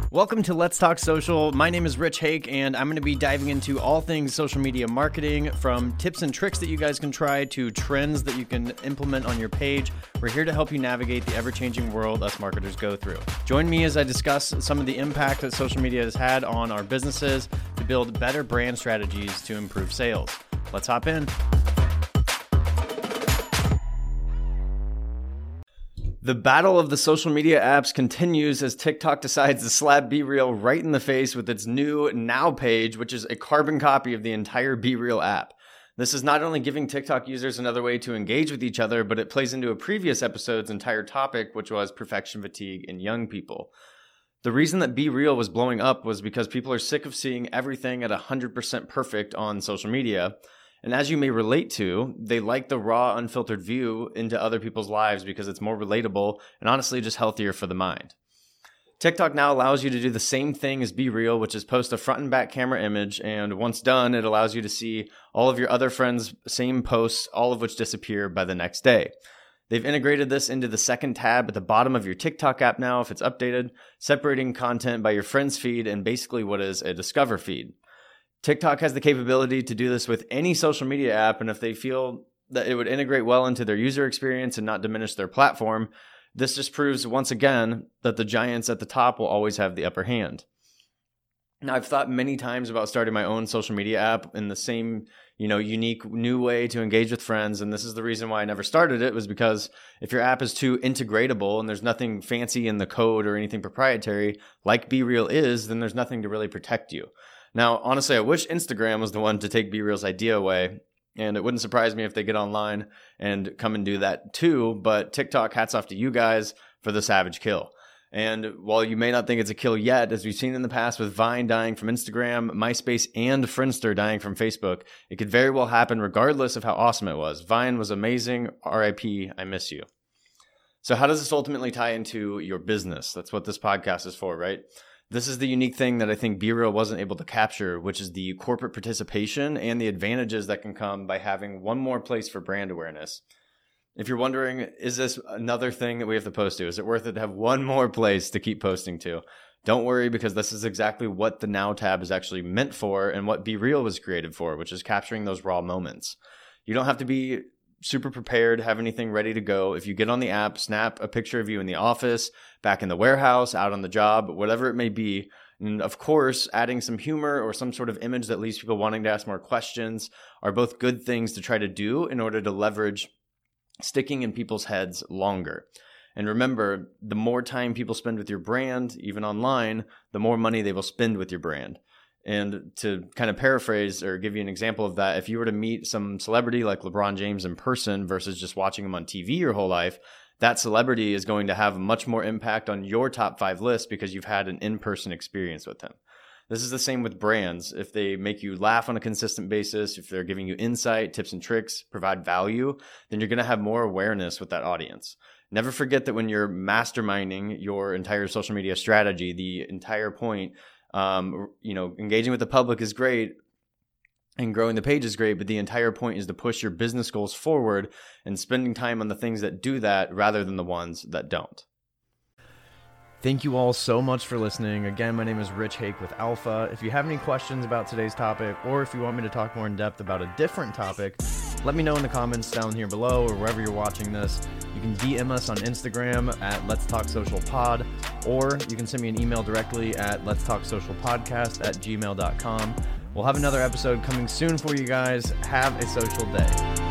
Welcome to Let's Talk Social. My name is Rich Hake, and I'm going to be diving into all things social media marketing, from tips and tricks that you guys can try to trends that you can implement on your page. We're here to help you navigate the ever-changing world us marketers go through. Join me as I discuss some of the impact that social media has had on our businesses to build better brand strategies to improve sales. Let's hop in. The battle of the social media apps continues as TikTok decides to slap BeReal right in the face with its new Now page, which is a carbon copy of the entire BeReal app. This is not only giving TikTok users another way to engage with each other, but it plays into a previous episode's entire topic, which was perfection fatigue in young people. The reason that BeReal was blowing up was because people are sick of seeing everything at 100% perfect on social media. And as you may relate to, they like the raw, unfiltered view into other people's lives because it's more relatable and honestly just healthier for the mind. TikTok now allows you to do the same thing as BeReal, which is post a front and back camera image, and once done, it allows you to see all of your other friends' same posts, all of which disappear by the next day. They've integrated this into the second tab at the bottom of your TikTok app now if it's updated, separating content by your friends' feed and basically what is a Discover feed. TikTok has the capability to do this with any social media app, and if they feel that it would integrate well into their user experience and not diminish their platform, this just proves once again that the giants at the top will always have the upper hand. Now, I've thought many times about starting my own social media app in the same, unique new way to engage with friends, and this is the reason why I never started it, was because if your app is too integratable and there's nothing fancy in the code or anything proprietary like BeReal is, then there's nothing to really protect you. Now, honestly, I wish Instagram was the one to take BeReal's idea away, and it wouldn't surprise me if they get online and come and do that too, but TikTok, hats off to you guys for the savage kill. And while you may not think it's a kill yet, as we've seen in the past with Vine dying from Instagram, MySpace, and Friendster dying from Facebook, it could very well happen regardless of how awesome it was. Vine was amazing. RIP, I miss you. So how does this ultimately tie into your business? That's what this podcast is for, right? This is the unique thing that I think BeReal wasn't able to capture, which is the corporate participation and the advantages that can come by having one more place for brand awareness. If you're wondering, is this another thing that we have to post to? Is it worth it to have one more place to keep posting to? Don't worry, because this is exactly what the Now tab is actually meant for and what BeReal was created for, which is capturing those raw moments. You don't have to be super prepared, have anything ready to go. If you get on the app, snap a picture of you in the office, back in the warehouse, out on the job, whatever it may be. And of course, adding some humor or some sort of image that leaves people wanting to ask more questions are both good things to try to do in order to leverage sticking in people's heads longer. And remember, the more time people spend with your brand, even online, the more money they will spend with your brand. And to kind of paraphrase or give you an example of that, if you were to meet some celebrity like LeBron James in person versus just watching him on TV your whole life, that celebrity is going to have much more impact on your top 5 list because you've had an in-person experience with him. This is the same with brands. If they make you laugh on a consistent basis, if they're giving you insight, tips and tricks, provide value, then you're going to have more awareness with that audience. Never forget that when you're masterminding your entire social media strategy, the entire point, engaging with the public is great and growing the page is great, but the entire point is to push your business goals forward and spending time on the things that do that rather than the ones that don't. Thank you all so much for listening. Again, my name is Rich Hake with Alpha. If you have any questions about today's topic, or if you want me to talk more in depth about a different topic, let me know in the comments down here below or wherever you're watching this. You can DM us on Instagram at Let's Talk Social Pod, or you can send me an email directly at letstalksocialpodcast@gmail.com. We'll have another episode coming soon for you guys. Have a social day.